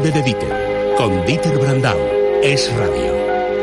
tarde de Dieter, con Dieter Brandau. Es Radio.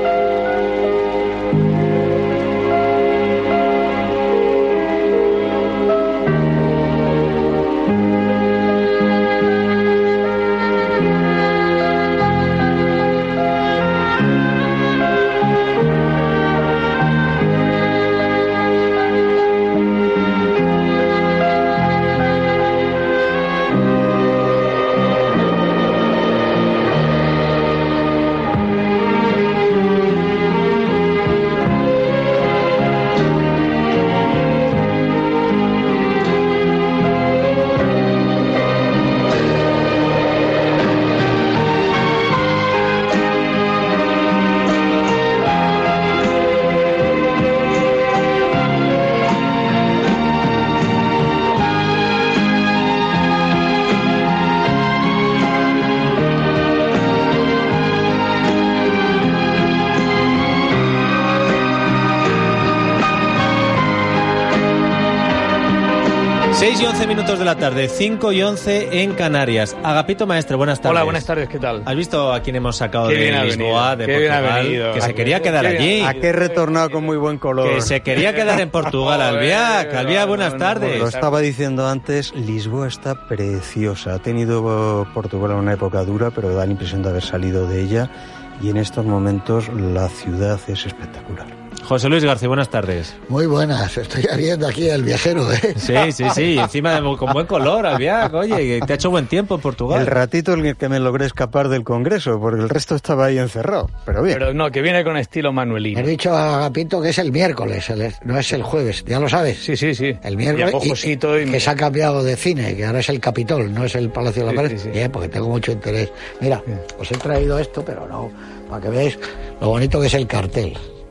Y 11 minutos de la tarde, 5 y 11 en Canarias. Agapito Maestre, buenas tardes. Hola, buenas tardes, ¿qué tal? ¿Has visto a quién hemos sacado de Lisboa, de Portugal? Que se quería quedar allí. ¿A qué retornado con muy buen color? Que se quería quedar en Portugal, Albiac. Albiac, buenas tardes. Lo estaba diciendo antes, Lisboa está preciosa. Ha tenido Portugal una época dura, pero da la impresión de haber salido de ella. Y en estos momentos la ciudad es espectacular. José Luis García, buenas tardes. Muy buenas, estoy viendo aquí el viajero, ¿eh? Sí, encima con buen color, Albiac. Oye, te ha hecho buen tiempo en Portugal. El ratito en el que me logré escapar del Congreso, porque el resto estaba ahí encerrado, pero bien. Pero no, que viene con estilo manuelino. He dicho a Agapito que es el miércoles, no es el jueves, ¿ya lo sabes? Sí. El miércoles, y que se ha cambiado de cine, que ahora es el Capitol, no es el Palacio de la Pared. Sí. Bien, porque tengo mucho interés. Mira, os he traído esto, pero no, para que veáis lo bonito que es el cartel.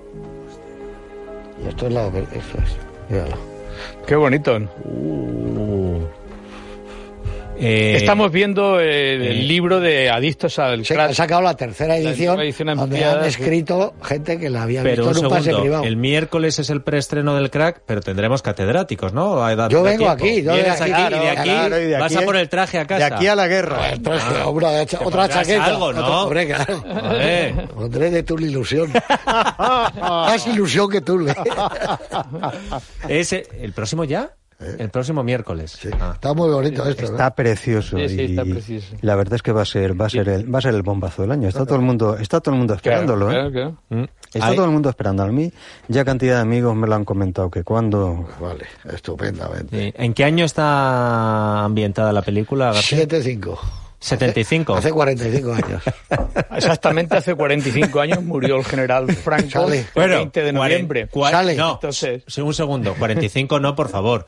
Y esto es eso es. Míralo. Qué bonito. Estamos viendo el libro de Adictos al Crack. Ha sacado la tercera edición donde han escrito gente que la había visto en un pase privado. El miércoles es el preestreno del Crack, pero tendremos catedráticos, ¿no? Yo vengo aquí. Vienes aquí y de aquí vas a por el traje a casa. De aquí a la guerra. Otra chaqueta. Algo, ¿no? Hombre, claro. Pondré de tu ilusión. Más ilusión que tú. ¿Es el próximo ya? El próximo miércoles. Sí. Está muy bonito esto. Está precioso. Sí, está precioso. La verdad es que va a ser el bombazo del año. Está todo el mundo esperándolo, claro. Está todo el mundo esperándolo. A mí ya cantidad de amigos me lo han comentado que cuando. Vale, estupendamente. Sí. ¿En qué año está ambientada la película? 75. 75. Hace 45 años. Exactamente hace 45 años murió el general Franco el 20 de noviembre. Sale. No, entonces, un segundo. 45 no, por favor.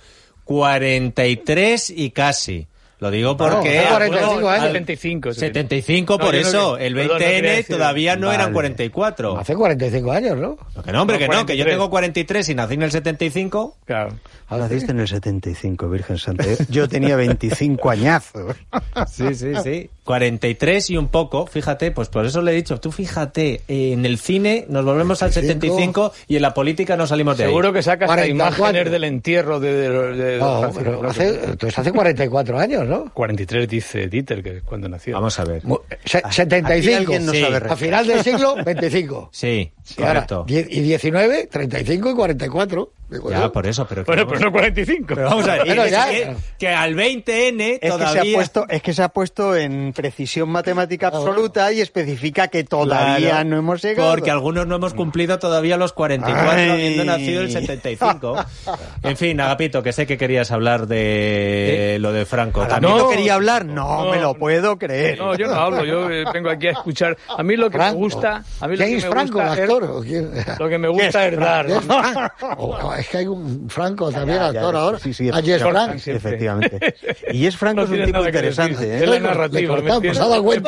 43 y casi. Lo digo porque... No, 45 años. 75, por eso. El 20N todavía no eran 44. Hace 45 años, ¿no? Que no, hombre, que yo tengo 43 y nací en el 75. Claro. Naciste en el 75, Virgen Santa. Yo tenía 25 añazos. Sí. 43 y un poco, fíjate, pues por eso le he dicho, tú fíjate, en el cine nos volvemos al 75 y en la política no salimos de ahí. Seguro que sacas imágenes del entierro de no, pero hace 44 años, ¿no? 43 dice Dieter, que es cuando nació. Vamos a ver. 75, no sabe a final del siglo, 25. Sí, correcto. Y 19, 35 y 44. Ya, por eso, pero no 45. Pero vamos a ver, que al 20N todavía... Es que se ha puesto en precisión matemática absoluta y especifica que todavía no hemos llegado. Porque algunos no hemos cumplido todavía los 44 habiendo nacido el 75. En fin, Agapito, que sé que querías hablar de lo de Franco. ¿También no quería hablar? No me lo puedo creer. No, yo no hablo, yo vengo aquí a escuchar. A mí lo que me gusta... James Franco, el actor. Lo que me gusta es dar. Es que hay un Franco también, actor ahora. Sí, a Jess Franco. Efectivamente. Y Jess Franco es un tipo interesante. Es la narrativa. ¿Se ha dado cuenta?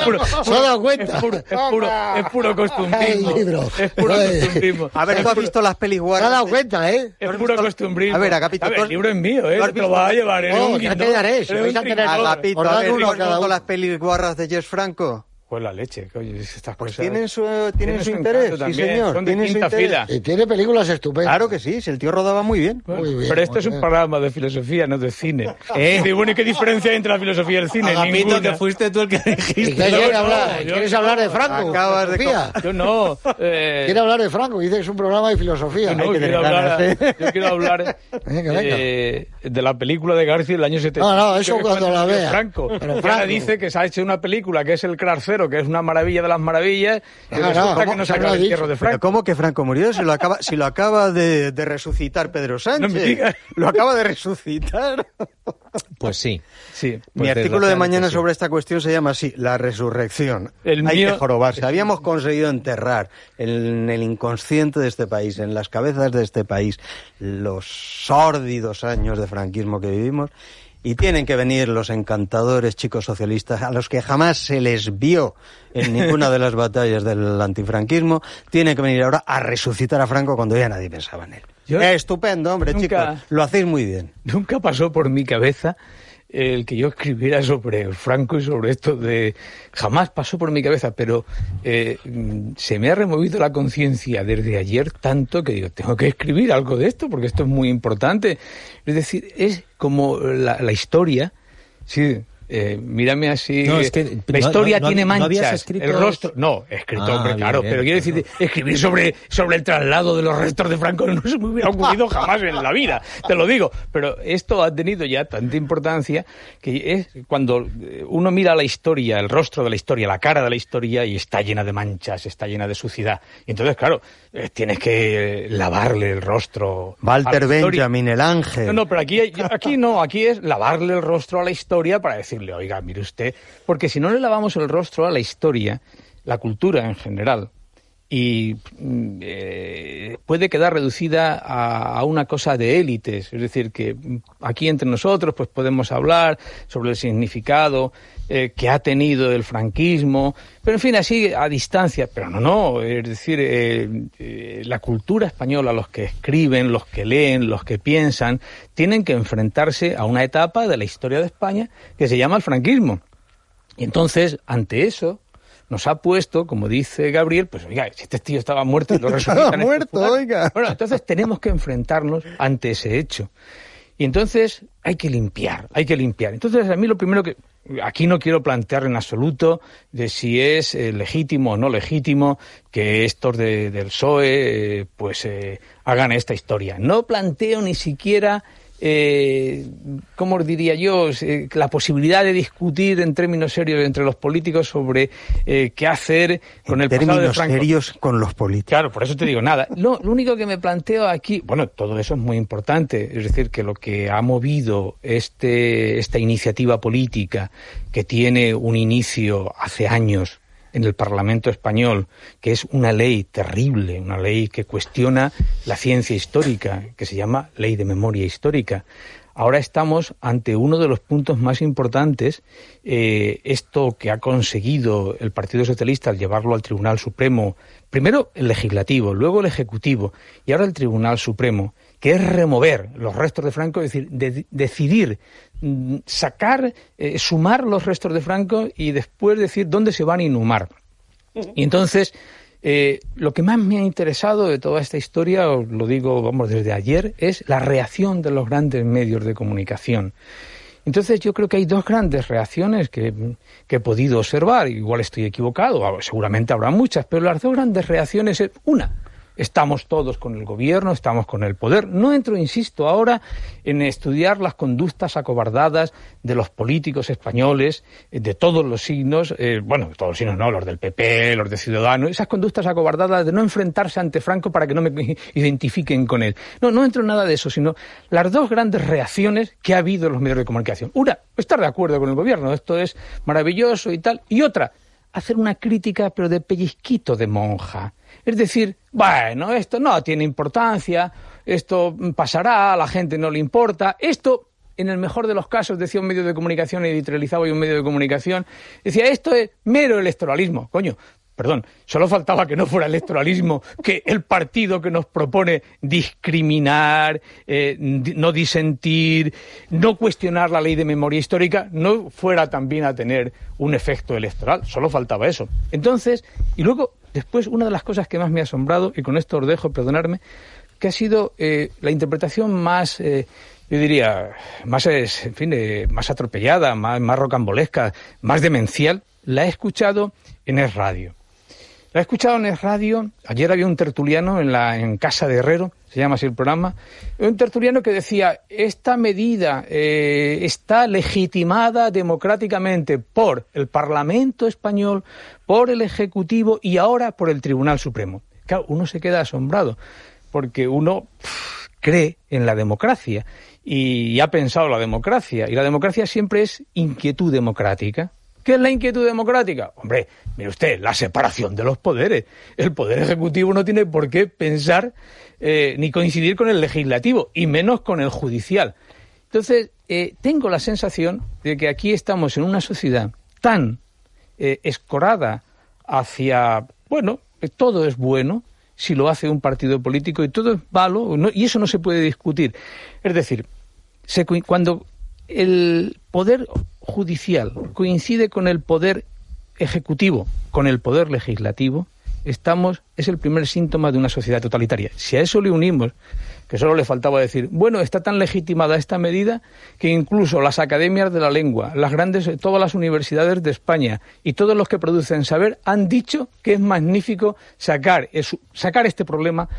Es puro costumbrismo. Es puro costumbrismo. A ver, tú has visto las pelis guarras. ¿Se ha dado cuenta, Es puro costumbrismo. A ver, Agapito. El libro es mío, Te lo vas a llevar. No, ya te daré. Agapito, ¿has visto las pelis guarras de Jess Franco? Pues la leche, coño, estas pues cosas... tienen su interés, sí señor. Son de quinta fila. Y tiene películas estupendas. Claro que sí, si el tío rodaba muy bien. Muy bien, pero este es un programa de filosofía, no de cine. Y bueno, ¿y qué diferencia hay entre la filosofía y el cine? Agapito, Ninguna. que fuiste tú el que dijiste. ¿Y qué quieres hablar? ¿Quieres hablar de Franco? Acabas de ¿Filosofía? Yo no. ¿Quieres hablar de Franco? Dice que es un programa de filosofía. No, yo quiero hablar de la película de García del año 70. No, eso cuando la vea. Franco. Pero Franco dice que se ha hecho una película que es El Carcero, que es una maravilla de las maravillas, y resulta que no se acaba el entierro de Franco. Pero ¿cómo que Franco murió? Si lo acaba de resucitar Pedro Sánchez. No me digas. Lo acaba de resucitar. Pues sí. Sí. Mi artículo de mañana sobre esta cuestión se llama así, la resurrección. Hay que jorobarse. Habíamos conseguido enterrar en el inconsciente de este país, en las cabezas de este país, los sórdidos años de franquismo que vivimos, y tienen que venir los encantadores chicos socialistas a los que jamás se les vio en ninguna de las batallas del antifranquismo, tienen que venir ahora a resucitar a Franco cuando ya nadie pensaba en él. Estupendo, hombre, chicos, lo hacéis muy bien. Nunca pasó por mi cabeza el que yo escribiera sobre Franco y sobre esto de... Jamás pasó por mi cabeza, pero se me ha removido la conciencia desde ayer tanto que digo, tengo que escribir algo de esto porque esto es muy importante. Es decir, es como la historia, sí... mírame así, no, es que la historia tiene manchas, ¿no el rostro... No, he escrito, hombre, bien, claro, bien, pero quiero decir, escribir sobre el traslado de los restos de Franco no se me hubiera ocurrido jamás en la vida, te lo digo, pero esto ha tenido ya tanta importancia que es cuando uno mira la historia, el rostro de la historia, la cara de la historia, y está llena de manchas, está llena de suciedad, y entonces, claro, tienes que lavarle el rostro. Walter Benjamin, el ángel. No, pero aquí es lavarle el rostro a la historia para decirle, oiga, mire usted, porque si no le lavamos el rostro a la historia, la cultura en general, y puede quedar reducida a una cosa de élites, es decir, que aquí entre nosotros pues podemos hablar sobre el significado que ha tenido el franquismo, pero en fin, así a distancia, pero no, es decir, la cultura española, los que escriben, los que leen, los que piensan, tienen que enfrentarse a una etapa de la historia de España que se llama el franquismo. Y entonces, ante eso, nos ha puesto, como dice Gabriel, pues oiga, si este tío estaba muerto y lo resucitan... Estaba muerto, oiga. Bueno, entonces tenemos que enfrentarnos ante ese hecho. Y entonces hay que limpiar. Entonces a mí lo primero que... Aquí no quiero plantear en absoluto de si es legítimo o no legítimo que estos del PSOE hagan esta historia. No planteo ni siquiera... ¿cómo diría yo? La posibilidad de discutir en términos serios entre los políticos sobre qué hacer con el pasado de Franco. En términos serios con los políticos. Claro, por eso te digo nada. Lo único que me planteo aquí, bueno, todo eso es muy importante, es decir, que lo que ha movido esta iniciativa política que tiene un inicio hace años en el Parlamento español, que es una ley terrible, una ley que cuestiona la ciencia histórica, que se llama Ley de Memoria Histórica. Ahora estamos ante uno de los puntos más importantes, esto que ha conseguido el Partido Socialista al llevarlo al Tribunal Supremo, primero el Legislativo, luego el Ejecutivo y ahora el Tribunal Supremo, que es remover los restos de Franco, es decir, decidir sacar, sumar los restos de Franco y después decir dónde se van a inhumar. Y entonces, lo que más me ha interesado de toda esta historia, os lo digo, vamos, desde ayer, es la reacción de los grandes medios de comunicación. Entonces yo creo que hay dos grandes reacciones que he podido observar, igual estoy equivocado, seguramente habrá muchas, pero las dos grandes reacciones es, una, estamos todos con el gobierno, estamos con el poder. No entro, insisto, ahora en estudiar las conductas acobardadas de los políticos españoles, de todos los signos, bueno, de todos los signos no, los del PP, los de Ciudadanos, esas conductas acobardadas de no enfrentarse ante Franco para que no me identifiquen con él. No entro en nada de eso, sino las dos grandes reacciones que ha habido en los medios de comunicación. Una, estar de acuerdo con el gobierno, esto es maravilloso y tal, y otra, hacer una crítica pero de pellizquito de monja. Es decir, bueno, esto no tiene importancia, esto pasará, a la gente no le importa, esto, en el mejor de los casos, decía un medio de comunicación, editorializaba y un medio de comunicación, decía, esto es mero electoralismo, coño. solo faltaba que no fuera electoralismo, que el partido que nos propone discriminar, no disentir, no cuestionar la ley de memoria histórica, no fuera también a tener un efecto electoral. Solo faltaba eso. Entonces, y luego, después, una de las cosas que más me ha asombrado, y con esto os dejo, perdonarme, que ha sido la interpretación más... yo diría, más atropellada, más rocambolesca, más demencial, la he escuchado en Es Radio. La he escuchado en Es Radio. Ayer había un tertuliano en Casa de Herrero, se llama así el programa, un tertuliano que decía, esta medida está legitimada democráticamente por el Parlamento español, por el Ejecutivo y ahora por el Tribunal Supremo. Claro, uno se queda asombrado, porque uno cree en la democracia y ha pensado la democracia, y la democracia siempre es inquietud democrática. ¿Qué es la inquietud democrática? Hombre, mire usted, la separación de los poderes. El poder ejecutivo no tiene por qué pensar ni coincidir con el legislativo, y menos con el judicial. Entonces, tengo la sensación de que aquí estamos en una sociedad tan escorada hacia, bueno, todo es bueno si lo hace un partido político y todo es malo, y eso no se puede discutir. Es decir, cuando el poder judicial coincide con el poder ejecutivo, con el poder legislativo, es el primer síntoma de una sociedad totalitaria. Si a eso le unimos, que solo le faltaba decir, bueno, está tan legitimada esta medida que incluso las academias de la lengua, todas las universidades de España y todos los que producen saber han dicho que es magnífico sacar este problema,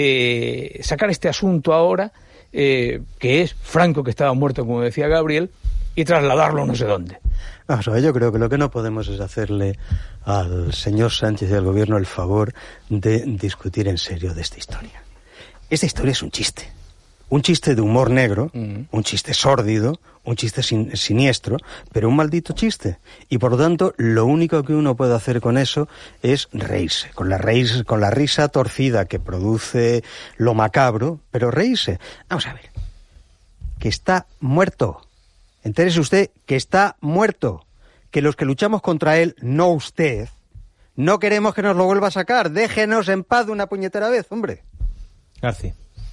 sacar este asunto ahora, que es Franco, que estaba muerto, como decía Gabriel, y trasladarlo no sé dónde. Vamos a ver, yo creo que lo que no podemos es hacerle al señor Sánchez y al gobierno el favor de discutir en serio de esta historia. Esta historia es un chiste de humor negro, un chiste sórdido, un chiste siniestro, pero un maldito chiste. Y por lo tanto, lo único que uno puede hacer con eso es reírse, con la risa torcida que produce lo macabro, pero reírse. Vamos a ver, que está muerto. Entérese usted que está muerto, que los que luchamos contra él, no usted, no queremos que nos lo vuelva a sacar. Déjenos en paz de una puñetera vez, hombre. García.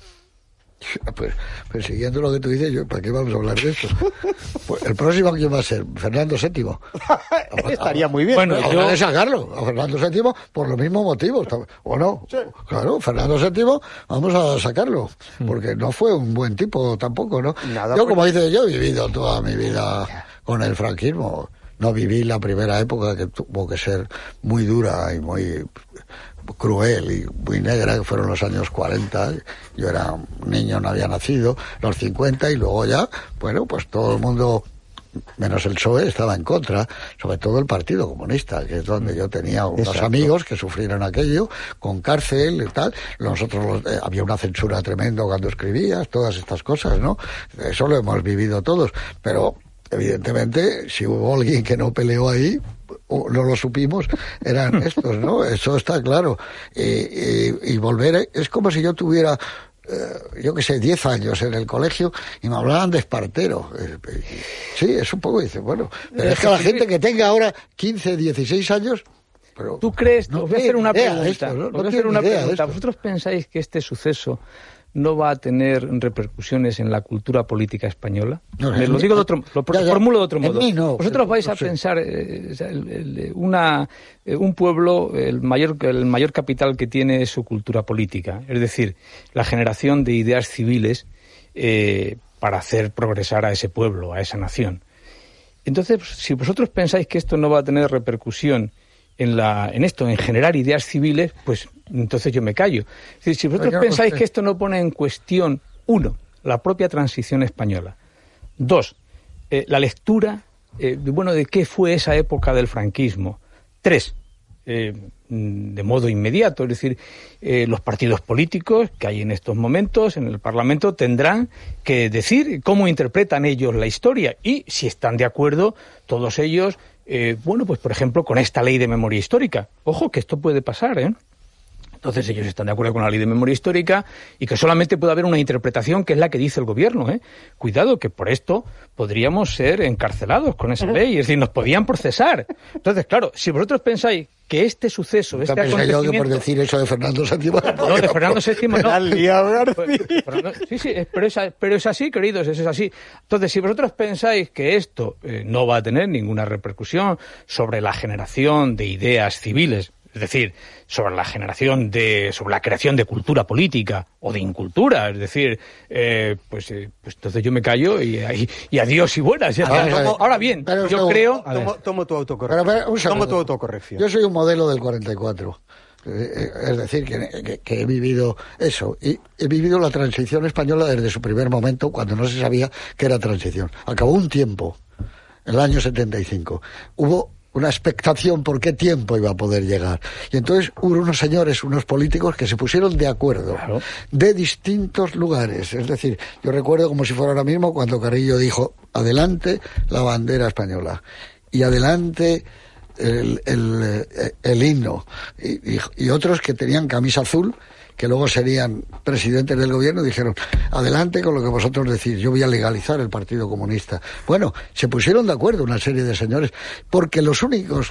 Pues siguiendo lo que tú dices, ¿para qué vamos a hablar de esto? Pues el próximo, ¿quién va a ser? Fernando VII. Estaría muy bien. Bueno, habrá de sacarlo a Fernando VII por los mismos motivos, ¿o no? Sí. Claro, Fernando VII, vamos a sacarlo, porque no fue un buen tipo tampoco, ¿no? Nada, yo, como dices, yo he vivido toda mi vida con el franquismo. No viví la primera época, que tuvo que ser muy dura y muy cruel y muy negra, que fueron los años 40. Yo era un niño, no había nacido, los 50, y luego ya, bueno, pues todo el mundo, menos el PSOE, estaba en contra, sobre todo el Partido Comunista, que es donde yo tenía unos amigos que sufrieron aquello, con cárcel y tal. Nosotros había una censura tremenda cuando escribías, todas estas cosas, ¿no? Eso lo hemos vivido todos, pero evidentemente, si hubo alguien que no peleó ahí, no lo supimos, eran estos, ¿no? Eso está claro. Y volver, es como si yo tuviera, yo qué sé, 10 años en el colegio y me hablaban de Espartero. Sí, es un poco, dice, bueno, pero es que la gente que tenga ahora 15, 16 años... Pero ¿tú crees? Os voy a hacer una pregunta. Esto, ¿no? Os voy a hacer una pregunta. ¿Vosotros pensáis que este suceso no va a tener repercusiones en la cultura política española? No, lo digo de otro, formulo de otro modo. No, vosotros vais a pensar un pueblo, el mayor capital que tiene es su cultura política, es decir, la generación de ideas civiles para hacer progresar a ese pueblo, a esa nación. Entonces, si vosotros pensáis que esto no va a tener repercusión en generar ideas civiles, pues entonces yo me callo. Es decir, si vosotros pensáis que esto no pone en cuestión, 1, la propia transición española, 2, la lectura de qué fue esa época del franquismo, 3, de modo inmediato, es decir, los partidos políticos que hay en estos momentos en el Parlamento tendrán que decir cómo interpretan ellos la historia y si están de acuerdo todos ellos, pues por ejemplo con esta ley de memoria histórica. Ojo que esto puede pasar, Entonces ellos están de acuerdo con la ley de memoria histórica y que solamente puede haber una interpretación que es la que dice el gobierno. Cuidado, que por esto podríamos ser encarcelados con esa ley, es decir, nos podían procesar. Entonces, claro, si vosotros pensáis que este suceso, este acontecimiento... Yo que por decir eso de Fernando VII... No, de Fernando VII no. Sí, pero es así, queridos, eso es así. Entonces, si vosotros pensáis que esto no va a tener ninguna repercusión sobre la generación de ideas civiles, es decir, sobre la sobre la creación de cultura política o de incultura, es decir, pues entonces yo me callo y adiós y buenas. Ahora bien, yo creo... Tomo tu autocorrección. Yo soy un modelo del 44. Es decir, que he vivido eso, y he vivido la transición española desde su primer momento, cuando no se sabía que era transición. Acabó un tiempo, en el año 75. Hubo una expectación por qué tiempo iba a poder llegar. Y entonces hubo unos señores, unos políticos que se pusieron de acuerdo, claro, de distintos lugares. Es decir, yo recuerdo como si fuera ahora mismo cuando Carrillo dijo, adelante la bandera española y adelante el himno. Y otros que tenían camisa azul, que luego serían presidentes del gobierno, dijeron, adelante con lo que vosotros decís, yo voy a legalizar el Partido Comunista. Bueno, se pusieron de acuerdo una serie de señores, porque los únicos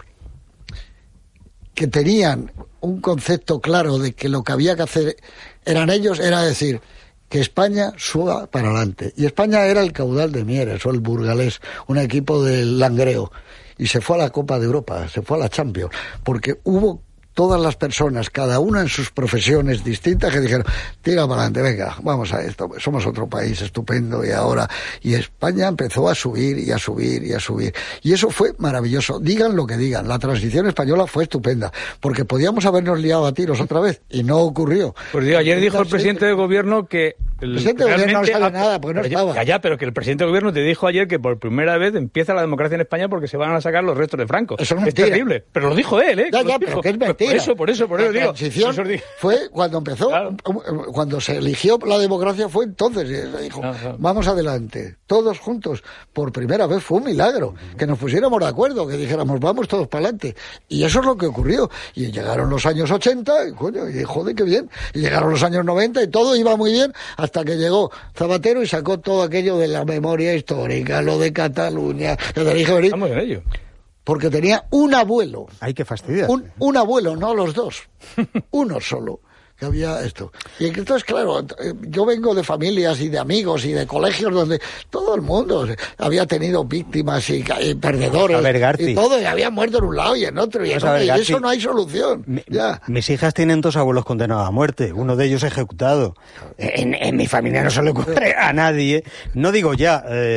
que tenían un concepto claro de que lo que había que hacer eran ellos, era decir, que España suba para adelante. Y España era el Caudal de Mieres o el Burgalés, un equipo del Langreo, y se fue a la Copa de Europa, se fue a la Champions, porque hubo todas las personas, cada una en sus profesiones distintas, que dijeron, tira para adelante, venga, vamos a esto, somos otro país estupendo y España empezó a subir y a subir y a subir. Y eso fue maravilloso. Digan lo que digan, la transición española fue estupenda, porque podíamos habernos liado a tiros otra vez, y no ocurrió. Pues digo, ayer dijo el presidente del gobierno que... El presidente del gobierno no sabe nada, porque no estaba. Ya, pero que el presidente del gobierno te dijo ayer que por primera vez empieza la democracia en España porque se van a sacar los restos de Franco. Eso no es terrible. Pero lo dijo él, Ya, pero que es mentira. Por eso digo. La transición fue cuando empezó, claro, cuando se eligió la democracia, fue entonces. Y se dijo, vamos adelante, todos juntos. Por primera vez fue un milagro, que nos pusiéramos de acuerdo, que dijéramos, vamos todos para adelante. Y eso es lo que ocurrió. Y llegaron los años 80, y joder, qué bien. Y llegaron los años 90 y todo iba muy bien, hasta que llegó Zapatero y sacó todo aquello de la memoria histórica, lo de Cataluña. Estamos en ello. Porque tenía un abuelo. Hay que fastidiar. Un abuelo, no los dos. Uno solo. Que había esto. Y entonces, claro, yo vengo de familias y de amigos y de colegios donde todo el mundo había tenido víctimas y perdedores. A ver, Garci, y todo, y habían muerto en un lado y en otro. Y eso no hay solución. Mis hijas tienen 2 abuelos condenados a muerte, uno de ellos ejecutado. En mi familia no se le ocurre a nadie, no digo ya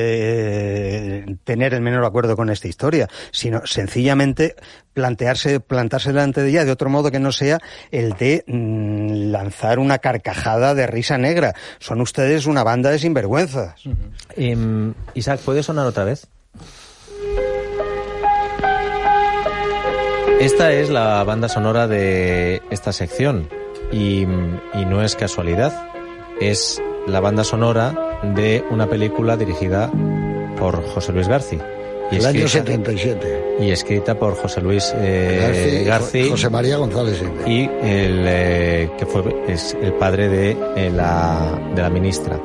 tener el menor acuerdo con esta historia, sino sencillamente plantarse delante de ella de otro modo que no sea el de lanzar una carcajada de risa negra. Son ustedes una banda de sinvergüenzas. Isaac, ¿puede sonar otra vez? Esta es la banda sonora de esta sección y no es casualidad. Es la banda sonora de una película dirigida por José Luis Garci. El año 77. Y escrita por José Luis Garci. José María González. Y es el padre de la ministra.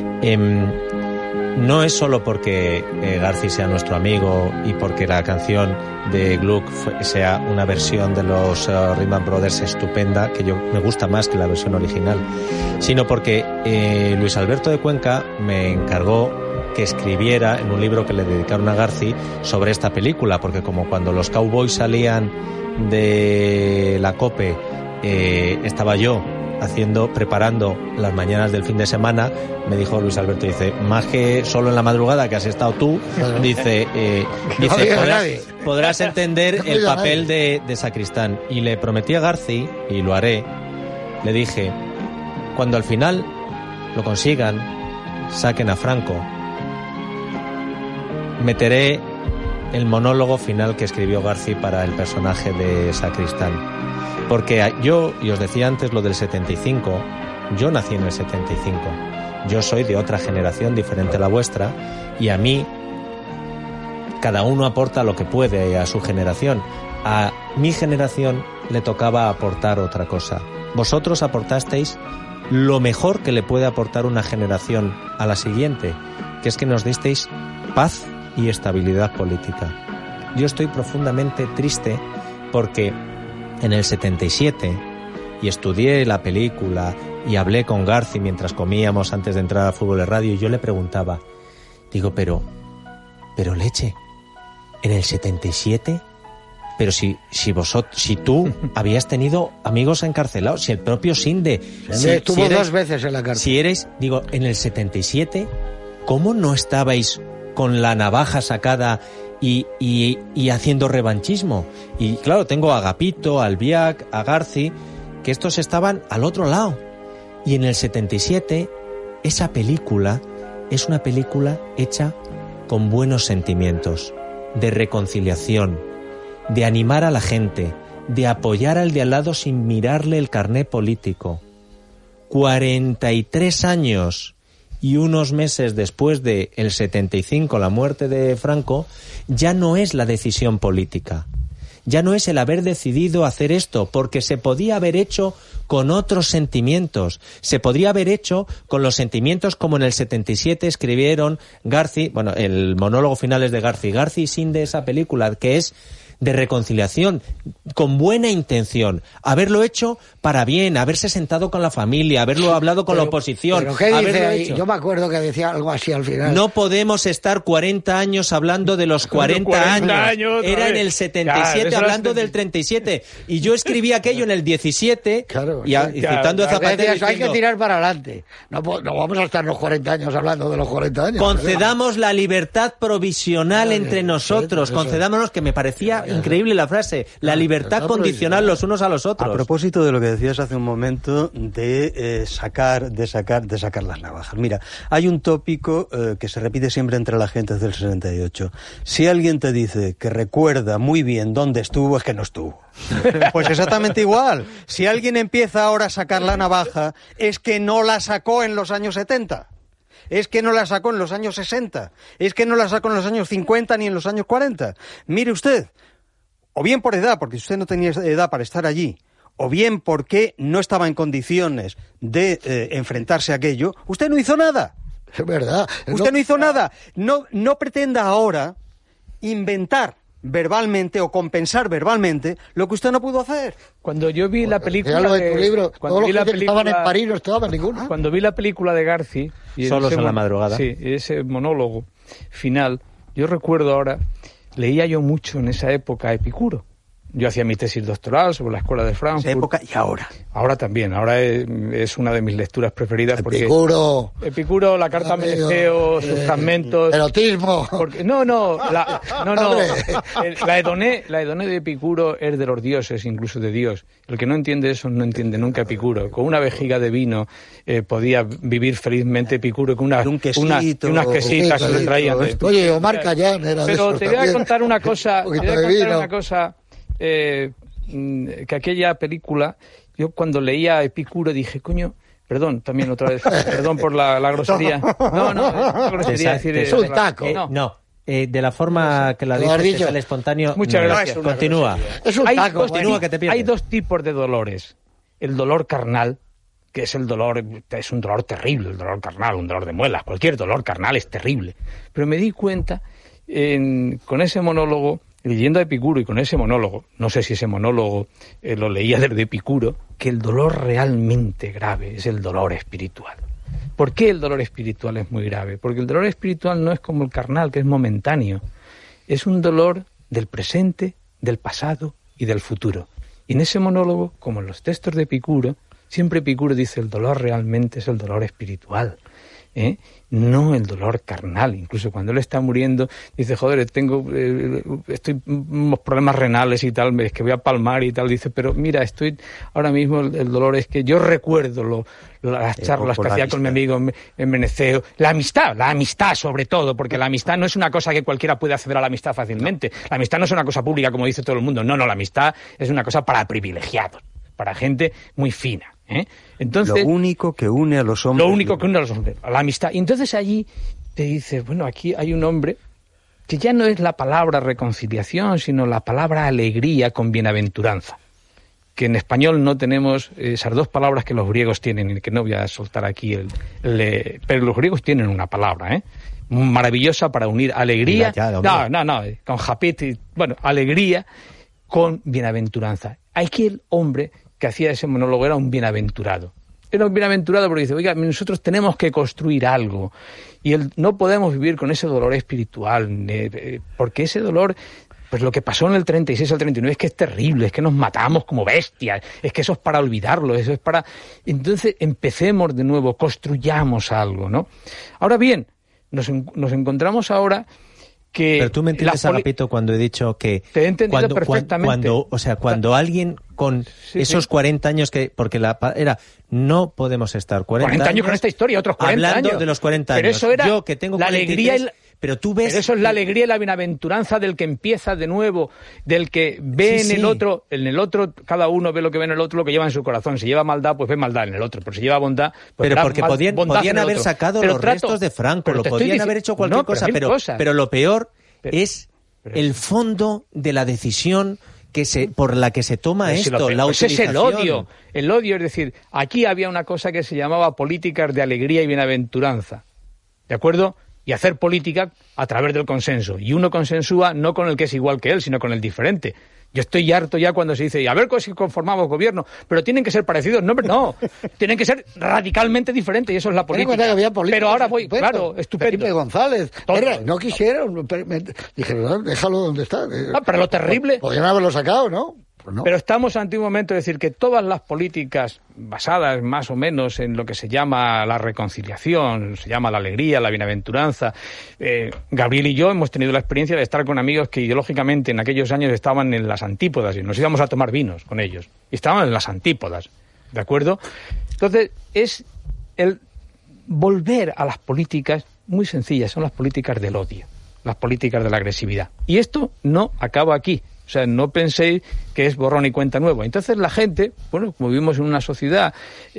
No es solo porque Garci sea nuestro amigo y porque la canción de Gluck sea una versión de los Rhythm Brothers estupenda, que me gusta más que la versión original, sino porque Luis Alberto de Cuenca me encargó que escribiera en un libro que le dedicaron a Garci sobre esta película, porque como cuando los Cowboys salían de la COPE estaba yo preparando las mañanas del fin de semana, me dijo Luis Alberto, dice, más que solo en la madrugada que has estado tú, dice podrás entender el papel de sacristán. Y le prometí a Garci, y lo haré, le dije, cuando al final lo consigan, saquen a Franco, meteré el monólogo final que escribió Garci para el personaje de sacristán. Porque yo, y os decía antes lo del 75, yo nací en el 75, yo soy de otra generación diferente a la vuestra, y a mí cada uno aporta lo que puede a su generación. A mi generación le tocaba aportar otra cosa. Vosotros aportasteis lo mejor que le puede aportar una generación a la siguiente, que es que nos disteis paz y estabilidad política. Yo estoy profundamente triste porque en el 77, y estudié la película y hablé con Garci mientras comíamos antes de entrar a Fútbol de Radio, y yo le preguntaba, digo, pero Leche, en el 77, pero si tú habías tenido amigos encarcelados, si el propio Sinde estuvo 2 veces en la cárcel. Si eres, digo, en el 77, ¿cómo no estabais con la navaja sacada y haciendo revanchismo? Y claro, tengo a Agapito, a Albiac, a Garci, que estos estaban al otro lado. Y en el 77, esa película es una película hecha con buenos sentimientos, de reconciliación, de animar a la gente, de apoyar al de al lado sin mirarle el carné político. 43 años y unos meses después de el 75, la muerte de Franco, ya no es la decisión política. Ya no es el haber decidido hacer esto, porque se podía haber hecho con otros sentimientos. Se podría haber hecho con los sentimientos como en el 77 escribieron Garci, bueno, el monólogo final es de Garci y Sinde, esa película, que es de reconciliación, con buena intención, haberlo hecho para bien, haberse sentado con la familia, haberlo hablado con la oposición. ¿Pero qué dice ahí? Yo me acuerdo que decía algo así al final. No podemos estar 40 años hablando de los 40 años. Era en el 77 claro, hablando del 37. Y yo escribí aquello en el 17, claro, y citando a Zapatero diciendo, hay que tirar para adelante. No vamos a estar los 40 años hablando de los 40 años. Concedamos la libertad provisional entre nosotros. Concedámonos, que me parecía increíble la frase, la libertad condicional los unos a los otros. A propósito de lo que decías hace un momento de sacar las navajas. Mira, hay un tópico que se repite siempre entre la gente desde el 68. Si alguien te dice que recuerda muy bien dónde estuvo, es que no estuvo. Pues exactamente igual. Si alguien empieza ahora a sacar la navaja, es que no la sacó en los años 70. Es que no la sacó en los años 60. Es que no la sacó en los años 50 ni en los años 40. Mire usted, o bien por edad, porque usted no tenía edad para estar allí, o bien porque no estaba en condiciones de enfrentarse a aquello, usted no hizo nada. Es verdad. Usted no hizo nada. No pretenda ahora inventar verbalmente o compensar verbalmente lo que usted no pudo hacer. Cuando yo vi la película de tu libro, todos los que estaban en París no estaban ninguno. Cuando vi la película de Garci, Solos en la madrugada, sí, ese monólogo final, yo recuerdo ahora, leía yo mucho en esa época a Epicuro. Yo hacía mi tesis doctoral sobre la escuela de Frankfurt. Esa época y ahora. Ahora también. Ahora es una de mis lecturas preferidas. Epicuro, la carta a Meneceo, sus fragmentos. Erotismo. La Edoné de Epicuro es de los dioses, incluso de Dios. El que no entiende eso no entiende nunca Epicuro. Con una vejiga de vino podía vivir felizmente Epicuro con unas quesitas que le traían. Oye, Omar Callán era de Pero esos te voy a también. contar una cosa. Que aquella película, yo cuando leía Epicuro dije, coño, perdón, también otra vez, perdón por la grosería. No, grosería decir... Es un taco. De la forma que la dices, sale espontáneo. Muchas gracias. Continúa. Es un taco. Continúa, que te pierdes. Hay dos tipos de dolores. El dolor carnal, que es un dolor terrible, el dolor carnal, un dolor de muelas, cualquier dolor carnal es terrible. Pero me di cuenta, con ese monólogo, leyendo a Epicuro y con ese monólogo, no sé si ese monólogo lo leía desde Epicuro, que el dolor realmente grave es el dolor espiritual. ¿Por qué el dolor espiritual es muy grave? Porque el dolor espiritual no es como el carnal, que es momentáneo. Es un dolor del presente, del pasado y del futuro. Y en ese monólogo, como en los textos de Epicuro, siempre Epicuro dice el dolor realmente es el dolor espiritual. No el dolor carnal. Incluso cuando él está muriendo dice, joder, estoy unos problemas renales y tal, es que voy a palmar y tal. Dice, pero mira, ahora mismo el dolor es que yo recuerdo las charlas que hacía con mi amigo en Meneceo, la amistad sobre todo, porque la amistad no es una cosa que cualquiera puede acceder a la amistad fácilmente. La amistad no es una cosa pública como dice todo el mundo. No, la amistad es una cosa para privilegiados, para gente muy fina. Entonces, lo único que une a los hombres. La amistad. Y entonces allí te dices, bueno, aquí hay un hombre que ya no es la palabra reconciliación, sino la palabra alegría con bienaventuranza. Que en español no tenemos esas dos palabras que los griegos tienen, y que no voy a soltar aquí, pero los griegos tienen una palabra, maravillosa para unir alegría, con japit, alegría con bienaventuranza. Aquí el hombre que hacía ese monólogo era un bienaventurado. Era un bienaventurado porque dice, oiga, nosotros tenemos que construir algo y no podemos vivir con ese dolor espiritual, porque ese dolor, pues lo que pasó en el 36 al 39 es que es terrible, es que nos matamos como bestias, es que eso es para olvidarlo, eso es para... Entonces empecemos de nuevo, construyamos algo, ¿no? Ahora bien, nos encontramos ahora que... Pero tú me entiendes, Agapito, cuando he dicho que... Te he entendido perfectamente. Cuando alguien con esos 40 años que... Porque no podemos estar 40 años con esta historia, otros 40 hablando años. De los 40 años. Pero eso era yo, que tengo la 43, alegría pero tú ves... Pero eso es la alegría y la bienaventuranza del que empieza de nuevo, del que ve en el otro, cada uno ve lo que ve en el otro, lo que lleva en su corazón. Si lleva maldad, pues ve maldad en el otro. Pero si lleva bondad, pues pero porque podían haber sacado los restos de Franco, lo podían haber hecho cualquier cosa, pero lo peor es el fondo de la decisión por la que se toma esto, la utilización. Es el odio, es decir, aquí había una cosa que se llamaba políticas de alegría y bienaventuranza, ¿de acuerdo? Y hacer política a través del consenso, y uno consensúa no con el que es igual que él, sino con el diferente. Yo estoy harto ya cuando se dice, a ver si conformamos gobierno, pero tienen que ser parecidos. No, tienen que ser radicalmente diferentes, y eso es la política. Pero ahora claro, estupendo. Felipe González, no quisieron, dijeron, déjalo donde está. Pero lo terrible... Podrían haberlo sacado, ¿no? No. Pero estamos ante un momento de decir que todas las políticas basadas más o menos en lo que se llama la reconciliación, se llama la alegría, la bienaventuranza. Gabriel y yo hemos tenido la experiencia de estar con amigos que ideológicamente en aquellos años estaban en las antípodas y nos íbamos a tomar vinos con ellos. Y estaban en las antípodas, ¿de acuerdo? Entonces, es el volver a las políticas muy sencillas, son las políticas del odio, las políticas de la agresividad. Y esto no acaba aquí. O sea, no penséis que es borrón y cuenta nueva. Entonces la gente, como vivimos en una sociedad,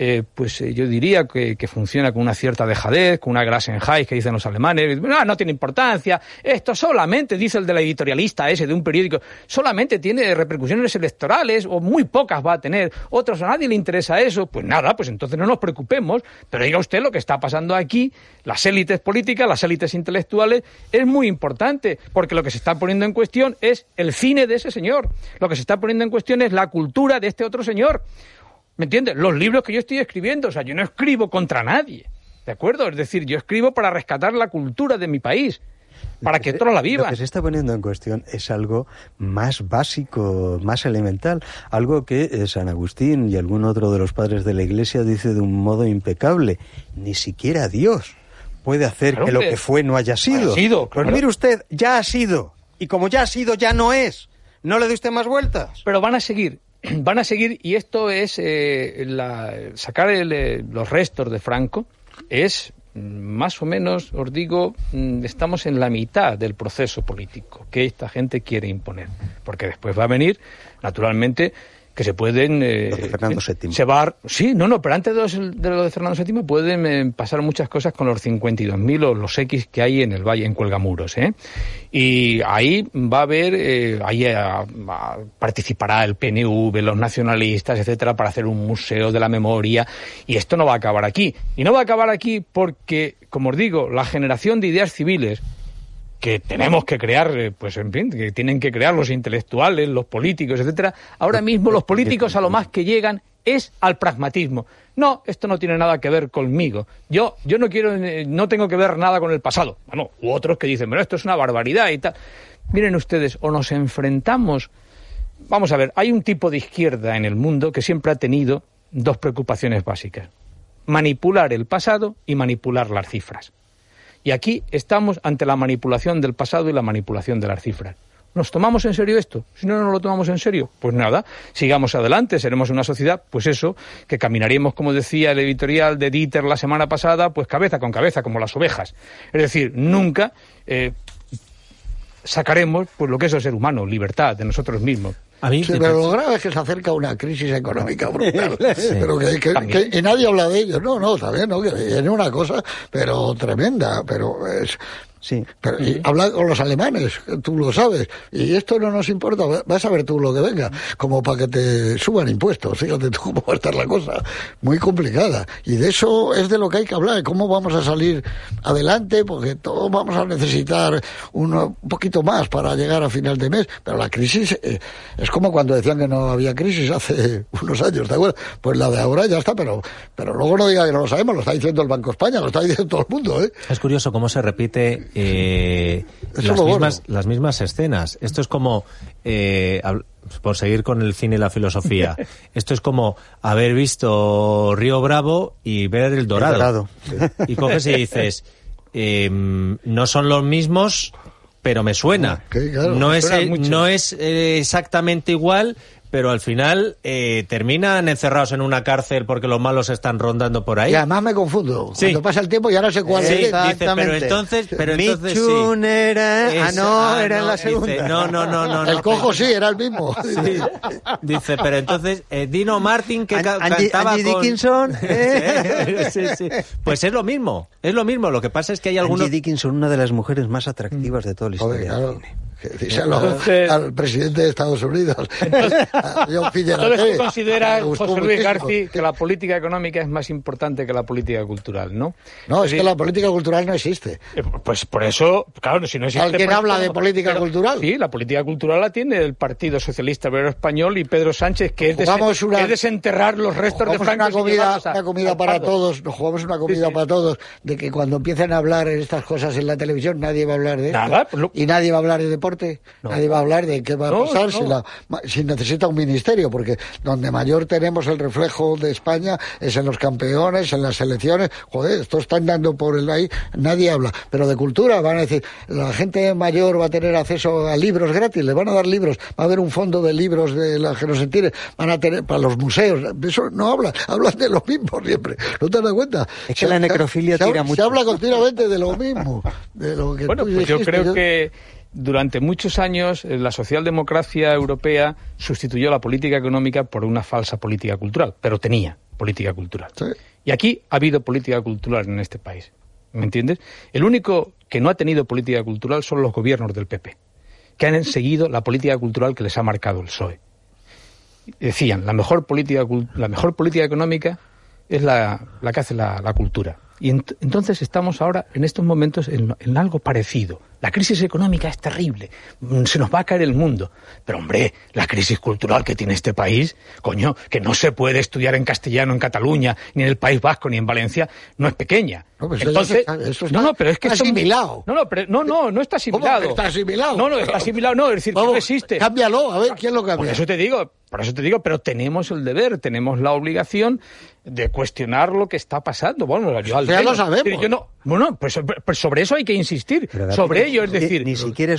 yo diría que funciona con una cierta dejadez, con una Grassenheit que dicen los alemanes, no tiene importancia, esto solamente, dice el del editorialista ese de un periódico, solamente tiene repercusiones electorales, o muy pocas va a tener, otros a nadie le interesa eso, pues nada, pues entonces no nos preocupemos, pero diga usted lo que está pasando aquí, las élites políticas, las élites intelectuales, es muy importante, porque lo que se está poniendo en cuestión es el cine de ese señor. Lo que se está poniendo en cuestión es la cultura de este otro señor. ¿Me entiendes? Los libros que yo estoy escribiendo, o sea, yo no escribo contra nadie, ¿de acuerdo? Es decir, yo escribo para rescatar la cultura de mi país, para que otros la vivan. Lo que se está poniendo en cuestión es algo más básico, más elemental, algo que San Agustín y algún otro de los padres de la Iglesia dice de un modo impecable: ni siquiera Dios puede hacer que lo que fue no haya sido. Claro. Pues mire usted, ya ha sido, y como ya ha sido, ya no es. No le dé usted más vueltas. Pero van a seguir, y esto es sacar los restos de Franco, es más o menos, os digo, estamos en la mitad del proceso político que esta gente quiere imponer, porque después va a venir, naturalmente, que se pueden... Los de Fernando VII. Pero antes de lo de Fernando VII pueden pasar muchas cosas con los 52.000 o los X que hay en el Valle, en Cuelgamuros, Y ahí va a haber, participará el PNV, los nacionalistas, etcétera, para hacer un museo de la memoria, y esto no va a acabar aquí. Y no va a acabar aquí porque, como os digo, la generación de ideas civiles que tenemos que crear, que tienen que crear los intelectuales, los políticos, etcétera. Ahora mismo los políticos a lo más que llegan es al pragmatismo. No, esto no tiene nada que ver conmigo. Yo no tengo que ver nada con el pasado. Bueno, u otros que dicen, pero esto es una barbaridad y tal. Miren ustedes, o nos enfrentamos... Vamos a ver, hay un tipo de izquierda en el mundo que siempre ha tenido dos preocupaciones básicas: manipular el pasado y manipular las cifras. Y aquí estamos ante la manipulación del pasado y la manipulación de las cifras. ¿Nos tomamos en serio esto? Si no lo tomamos en serio, pues nada, sigamos adelante, seremos una sociedad, pues eso, que caminaremos, como decía el editorial de Dieter la semana pasada, pues cabeza con cabeza, como las ovejas. Es decir, nunca sacaremos pues lo que es el ser humano, libertad de nosotros mismos. Pero lo grave es que se acerca una crisis económica brutal. Pero que nadie habla de ello. No, también, ¿no? Que viene una cosa, pero tremenda. Pero es... Sí. Pero, y habla con los alemanes, tú lo sabes, y esto no nos importa, vas a ver tú lo que venga, como para que te suban impuestos, fíjate tú cómo va a estar la cosa, muy complicada, y de eso es de lo que hay que hablar, de cómo vamos a salir adelante, porque todos vamos a necesitar un poquito más para llegar a final de mes, pero la crisis es como cuando decían que no había crisis hace unos años, ¿te acuerdas? Pues la de ahora ya está, pero luego no diga que no lo sabemos, lo está diciendo el Banco de España, lo está diciendo todo el mundo, ¿eh? Es curioso cómo se repite las mismas escenas. Esto es como, por seguir con el cine y la filosofía, esto es como haber visto Río Bravo y ver El Dorado. Y coges y dices, no son los mismos, pero me suena. Claro, no es exactamente igual, pero al final terminan encerrados en una cárcel porque los malos están rondando por ahí. Y además me confundo. Sí. Cuando pasa el tiempo ya no sé cuál es. Exactamente. Dice, pero entonces Michun era... era en la segunda. Dice, no. El cojo sí, era el mismo. Sí. Dice, pero entonces Dino Martin que cantaba Angie Dickinson. Sí. Pues es lo mismo. Lo que pasa es que hay algunos... Angie Dickinson, una de las mujeres más atractivas de toda la historia del cine. Díselo al presidente de Estados Unidos. Entonces tú consideras, José Luis García, que la política económica es más importante que la política cultural, ¿no? No, es que la política cultural no existe. Pues por eso, claro, si no existe... ¿Alguien habla de política cultural? Sí, la política cultural la tiene el Partido Socialista Obrero Español y Pedro Sánchez, que es desenterrar los restos de Franco. Una comida para todos, nos jugamos una comida para todos, de que cuando empiecen a hablar de estas cosas en la televisión nadie va a hablar de esto, y nadie va a hablar de deporte. Nadie va a hablar de qué va a pasar si necesita un ministerio, porque donde mayor tenemos el reflejo de España es en los campeones, en las selecciones. Joder, esto están dando por el ahí, nadie habla. Pero de cultura van a decir, la gente mayor va a tener acceso a libros gratis, le van a dar libros, va a haber un fondo de libros de la genocentines, van a tener para los museos. Eso no hablan de lo mismo siempre. ¿No te das cuenta? Es que la necrofilia tira mucho. Se habla continuamente de lo mismo. De lo que bueno, pues yo creo que durante muchos años la socialdemocracia europea sustituyó la política económica por una falsa política cultural, pero tenía política cultural. Sí. Y aquí ha habido política cultural en este país, ¿me entiendes? El único que no ha tenido política cultural son los gobiernos del PP, que han seguido la política cultural que les ha marcado el PSOE. Decían, la mejor política económica es la que hace la cultura. Y entonces estamos ahora, en estos momentos, en algo parecido. La crisis económica es terrible, se nos va a caer el mundo. Pero, hombre, la crisis cultural que tiene este país, coño, que no se puede estudiar en castellano en Cataluña, ni en el País Vasco, ni en Valencia, no es pequeña. No, pues entonces, pero es que está asimilado. No está asimilado. ¿Cómo que está asimilado? No, está asimilado, no, es decir, que no existe. Cámbialo, a ver, ¿quién lo cambia? Por eso te digo, pero tenemos el deber, tenemos la obligación de cuestionar lo que está pasando. Bueno, ya lo sabemos. Pues sobre eso hay que insistir. Sobre ello, es decir, ni siquiera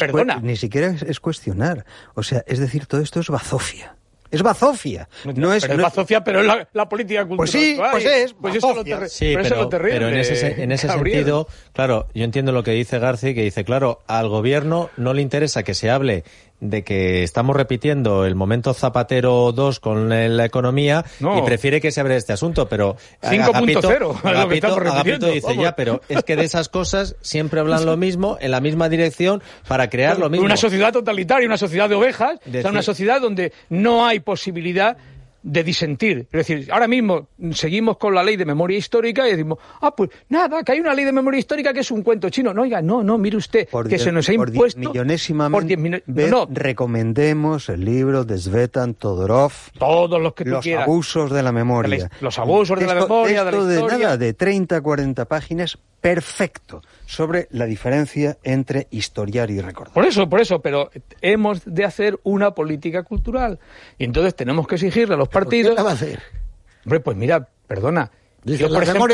es cuestionar. O sea, es decir, todo esto es bazofia. Es bazofia. Es bazofia, pero es la política cultural. Pues sí, pues eso es lo terrible. Pero en ese sentido, claro, yo entiendo lo que dice García, que dice, claro, al gobierno no le interesa que se hable de que estamos repitiendo el momento Zapatero 2 con la economía y prefiere que se hable de este asunto, pero 5.0 Agapito dice, ya, pero es que de esas cosas siempre hablan lo mismo, en la misma dirección, para crear lo mismo. Una sociedad totalitaria, una sociedad de ovejas, una sociedad donde no hay posibilidad de disentir. Es decir, ahora mismo seguimos con la ley de memoria histórica y decimos, pues nada, que hay una ley de memoria histórica que es un cuento chino. No, oiga, no, mire usted, se nos ha impuesto... recomendemos el libro de Svetan Todorov. Todos los que tú quieras. Los abusos de la memoria. Los abusos de la memoria, de la historia. De nada, de 30 a 40 páginas, perfecto, sobre la diferencia entre historiar y recordar. Por eso, pero hemos de hacer una política cultural. Y entonces tenemos que exigirle a los partidos... ¿Qué la va a hacer? Hombre, pues mira, perdona. Dice, yo, por ejemplo,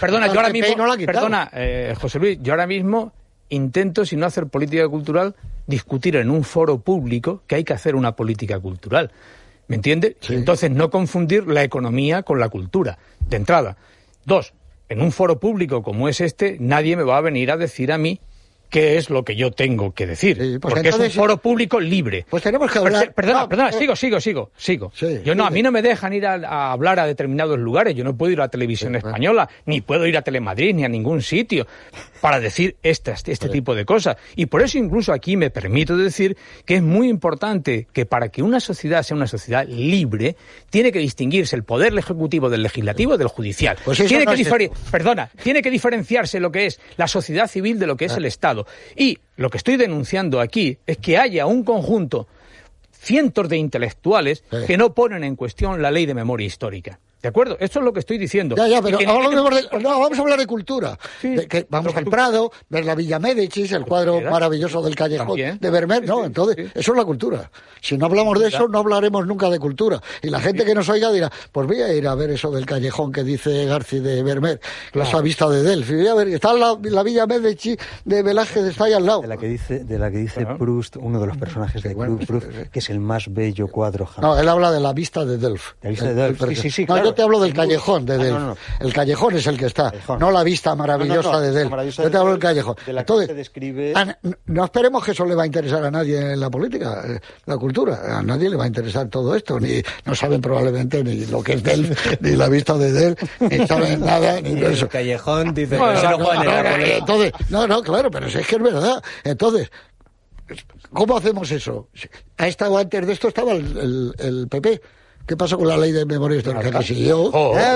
José Luis, yo ahora mismo intento, si no hacer política cultural, discutir en un foro público que hay que hacer una política cultural. ¿Me entiendes? Sí. Entonces, no confundir la economía con la cultura, de entrada. 2, en un foro público como es este, nadie me va a venir a decir a mí qué es lo que yo tengo que decir, sí, pues porque entonces, es un foro público libre. Pues tenemos que hablar... Perdona, sigo. Sí, a mí no me dejan ir a hablar a determinados lugares, yo no puedo ir a Televisión Española, ni puedo ir a Telemadrid, ni a ningún sitio, para decir este tipo de cosas. Y por eso incluso aquí me permito decir que es muy importante que para que una sociedad sea una sociedad libre, tiene que distinguirse el poder ejecutivo del legislativo del judicial. Pues tiene que diferenciarse lo que es la sociedad civil de lo que es el Estado. Y lo que estoy denunciando aquí es que haya un conjunto, cientos de intelectuales que no ponen en cuestión la ley de memoria histórica. ¿De acuerdo? Esto es lo que estoy diciendo. Pero vamos a hablar de cultura. Sí, vamos al Prado, ver la Villa Médicis, el cuadro maravilloso del Callejón de Vermeer. Entonces, eso es la cultura. Si no hablamos de eso, no hablaremos nunca de cultura. Y la gente que nos oiga dirá, pues voy a ir a ver eso del Callejón que dice García de Vermeer, esa vista de Delphi. Voy a ver, está la Villa Médicis de Velázquez, está ahí al lado. De la que dice Proust, uno de los personajes de Proust, que es el más bello cuadro jamás. No, él habla de la vista de Delphi. La vista de Delphi. Sí, claro. Yo te hablo del Callejón de Delphi. No. El Callejón es el que está, no la vista maravillosa de Delphi. Yo te hablo del Callejón. Entonces, describe... no esperemos que eso le va a interesar a nadie en la política, la cultura. A nadie le va a interesar todo esto. No saben probablemente ni lo que es Delphi, ni la vista de Delphi, ni saben nada, ni eso. El Callejón dice entonces, claro, pero es que es verdad. Entonces, ¿cómo hacemos eso? Ha estado antes de esto, estaba el PP. ¿Qué pasó con la ley de memoria histórica? Que siguió.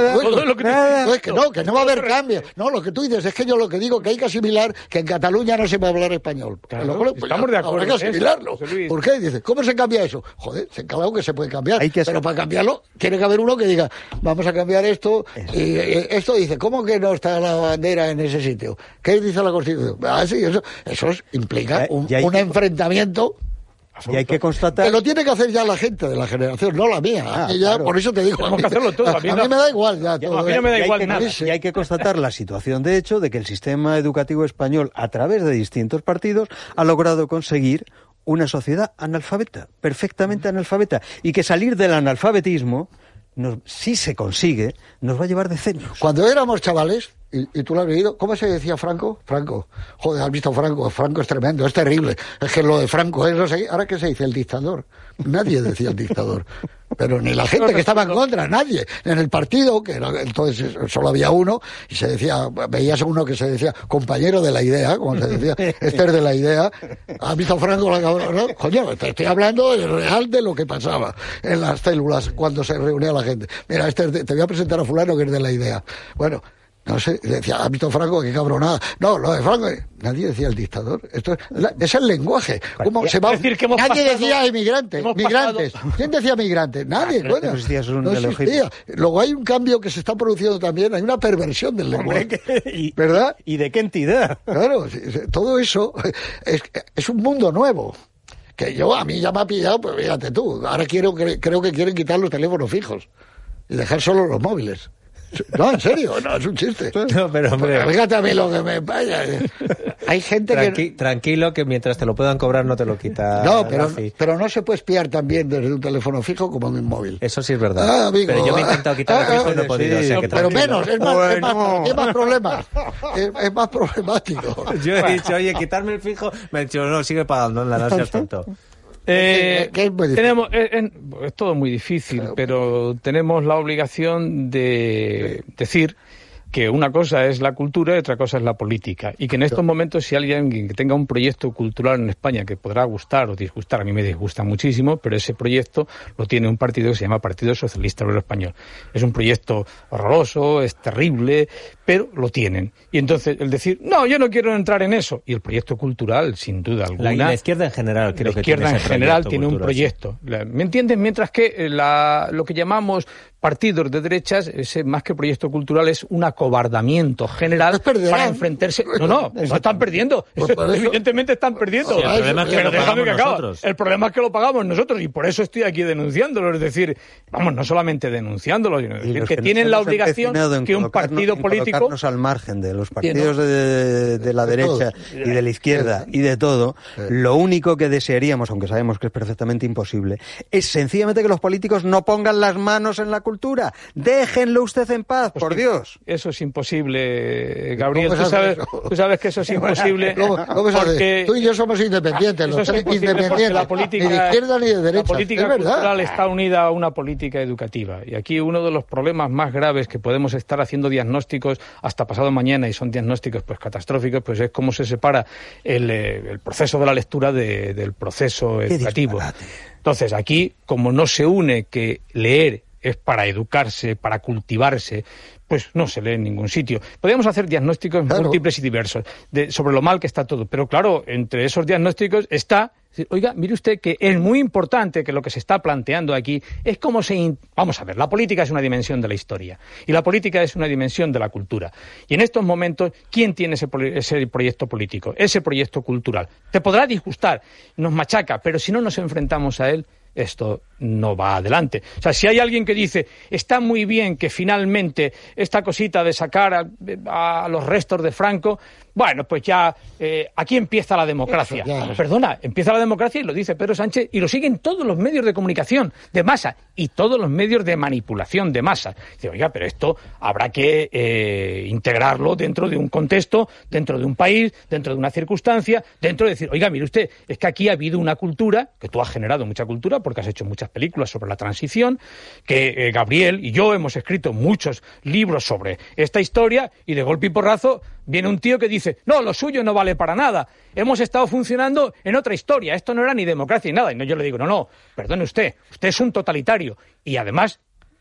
Que no va a haber cambio. No, lo que tú dices es que yo lo que digo que hay que asimilar que en Cataluña no se va a hablar español. Claro, estamos de acuerdo. Hay que asimilarlo. ¿Por qué? Dice, ¿cómo se cambia eso? Joder, claro que se puede cambiar. Pero para cambiarlo, tiene que haber uno que diga, vamos a cambiar esto. Y esto dice, ¿cómo que no está la bandera en ese sitio? ¿Qué dice la Constitución? Sí, eso implica un enfrentamiento. Y hay que constatar... Que lo tiene que hacer ya la gente de la generación, no la mía. Claro. Por eso te digo... Tenemos que hacerlo todo. A mí me da igual ya todo. A mí no me da igual nada. Y hay que constatar la situación, de hecho, de que el sistema educativo español, a través de distintos partidos, ha logrado conseguir una sociedad analfabeta, perfectamente analfabeta, y que salir del analfabetismo, si se consigue, nos va a llevar decenios. Cuando éramos chavales... Y tú lo has leído, ¿cómo se decía Franco? Joder, ¿has visto Franco? Franco es tremendo, es terrible. Es que lo de Franco es, no sé, ¿ahora qué se dice? El dictador. Nadie decía el dictador. Pero ni la gente que estaba en contra, nadie. En el partido, que era, entonces solo había uno, y se decía, veías a uno que se decía compañero de la idea, como se decía, este es de la idea. ¿Has visto Franco? ¿No? Coño, te estoy hablando de real de lo que pasaba en las células cuando se reunía la gente. Mira, te voy a presentar a fulano que es de la idea. Bueno, no sé, decía, ¿has visto Franco? Qué cabronada. No, lo de Franco, nadie decía el dictador. Esto es el lenguaje. ¿Cómo se va? Nadie decía migrantes. ¿Quién decía migrantes? Nadie, bueno. No existía. Luego hay un cambio que se está produciendo también, hay una perversión del lenguaje. ¿Verdad? ¿Y de qué entidad? Claro, todo eso es un mundo nuevo. Que a mí ya me ha pillado, pues fíjate tú. Ahora creo que quieren quitar los teléfonos fijos y dejar solo los móviles. No, en serio, no, es un chiste. No, pero hombre... Fíjate a mí lo que me vaya. Hay gente Tranquilo, que mientras te lo puedan cobrar no te lo quita. No, pero no se puede espiar también desde un teléfono fijo como de un móvil. Eso sí es verdad. Amigo, pero yo me he intentado quitar el fijo y no he podido. Sí, pero menos, es más problemas. Es más problemático. Yo he dicho, oye, quitarme el fijo. Me ha dicho, no, sigue pagando, no seas tonto. Es todo muy difícil, pero tenemos la obligación de decir que una cosa es la cultura y otra cosa es la política, y que en estos momentos, si alguien que tenga un proyecto cultural en España que podrá gustar o disgustar, a mí me disgusta muchísimo, pero ese proyecto lo tiene un partido que se llama Partido Socialista Obrero Español. Es un proyecto horroroso, es terrible, pero lo tienen. Y entonces el decir, no, yo no quiero entrar en eso, y el proyecto cultural, sin duda alguna... La izquierda en general, creo que la izquierda en general tiene un proyecto. Sí. ¿Me entiendes? Mientras que lo que llamamos partidos de derechas, ese más que proyecto cultural es un acobardamiento general para enfrentarse... No están perdiendo. Evidentemente están perdiendo. Sí, el problema es que lo pagamos nosotros. El problema es que lo pagamos nosotros, y por eso estoy aquí denunciándolo. Es decir, vamos, no solamente denunciándolo, sino decir que tienen la obligación que un partido político... al margen de los partidos de la derecha y de la izquierda y de todo, lo único que desearíamos, aunque sabemos que es perfectamente imposible, es sencillamente que los políticos no pongan las manos en la cultura. Déjenlo usted en paz, por Dios. Eso eso es imposible, Gabriel. Tú sabes que eso es imposible. Porque tú y yo somos independientes, los tres independientes, la política, ni de izquierda ni de derecha. La política cultural está unida a una política educativa. Y aquí uno de los problemas más graves que podemos estar haciendo diagnósticos hasta pasado mañana, y son diagnósticos pues catastróficos, pues es cómo se separa el proceso de la lectura del proceso educativo. Entonces, aquí, como no se une que leer es para educarse, para cultivarse, pues no se lee en ningún sitio. Podríamos hacer diagnósticos múltiples y diversos sobre lo mal que está todo, pero claro, entre esos diagnósticos está, oiga, mire usted que es muy importante que lo que se está planteando aquí es cómo vamos a ver, la política es una dimensión de la historia y la política es una dimensión de la cultura. Y en estos momentos, ¿quién tiene ese proyecto político, ese proyecto cultural? Te podrá disgustar, nos machaca, pero si no nos enfrentamos a él, esto no va adelante. O sea, si hay alguien que dice, está muy bien que finalmente esta cosita de sacar a los restos de Franco, bueno, pues ya aquí empieza la democracia. Perdona, empieza la democracia y lo dice Pedro Sánchez y lo siguen todos los medios de comunicación de masa y todos los medios de manipulación de masa. Dice, oiga, pero esto habrá que integrarlo dentro de un contexto, dentro de un país, dentro de una circunstancia, dentro de decir, oiga, mire usted, es que aquí ha habido una cultura, que tú has generado mucha cultura porque has hecho muchas películas sobre la transición, que Gabriel y yo hemos escrito muchos libros sobre esta historia y de golpe y porrazo viene un tío que dice, no, lo suyo no vale para nada, hemos estado funcionando en otra historia, esto no era ni democracia ni nada. Y yo le digo, no, perdone usted es un totalitario. Y además,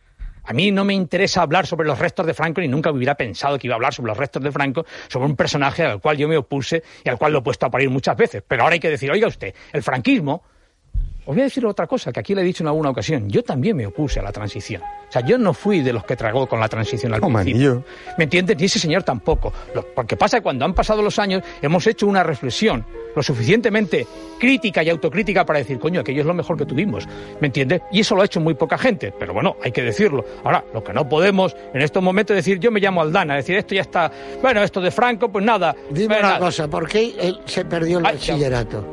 a mí no me interesa hablar sobre los restos de Franco, ni nunca hubiera pensado que iba a hablar sobre los restos de Franco, sobre un personaje al cual yo me opuse y al cual lo he puesto a parir muchas veces. Pero ahora hay que decir, oiga usted, el franquismo... Os voy a decir otra cosa, que aquí le he dicho en alguna ocasión. Yo también me opuse a la transición. O sea, yo no fui de los que tragó con la transición al principio. ¿Me entiendes? Ni ese señor tampoco. Porque pasa que cuando han pasado los años, hemos hecho una reflexión lo suficientemente crítica y autocrítica para decir, coño, aquello es lo mejor que tuvimos. ¿Me entiendes? Y eso lo ha hecho muy poca gente. Pero bueno, hay que decirlo. Ahora, lo que no podemos en estos momentos es decir, yo me llamo Aldana, decir, esto ya está... Bueno, esto de Franco, pues nada. Dime una cosa, ¿por qué él se perdió el bachillerato?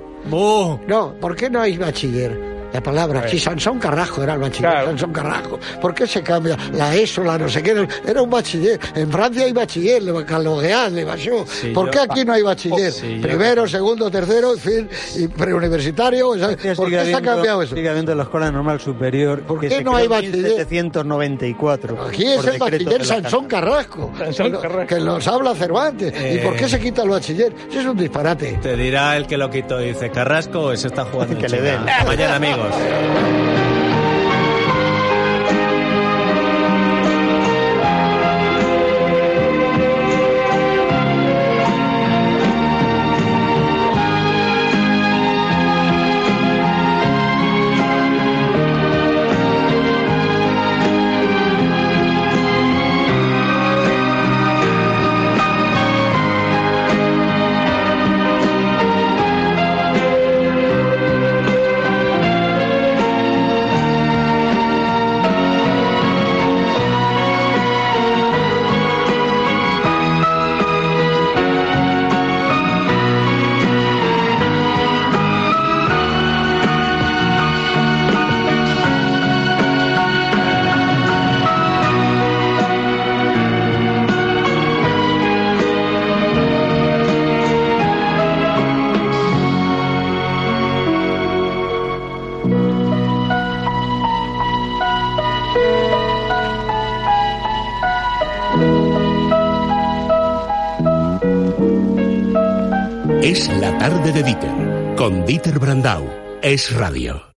No, ¿por qué no hay bachiller? La palabra, si Sansón Carrasco era el bachiller, Sansón Carrasco, ¿por qué se cambia la ESO, la no sé qué? Era un bachiller, en Francia hay bachiller, le Calogueal, le Bachó. ¿Por qué aquí no hay bachiller? Primero, segundo, tercero, en fin, y preuniversitario, ¿por qué se ha cambiado eso? Sigue habiendo la Escuela Normal Superior, ¿por qué no hay bachiller? 1794. Aquí es el bachiller Sansón Carrasco, que nos habla Cervantes. ¿Y por qué se quita el bachiller? Eso es un disparate. Te dirá el que lo quitó, dice Carrasco, o se está jugando que le den. Mañana, amigos. Es la tarde de Dieter, con Dieter Brandau. Es Radio.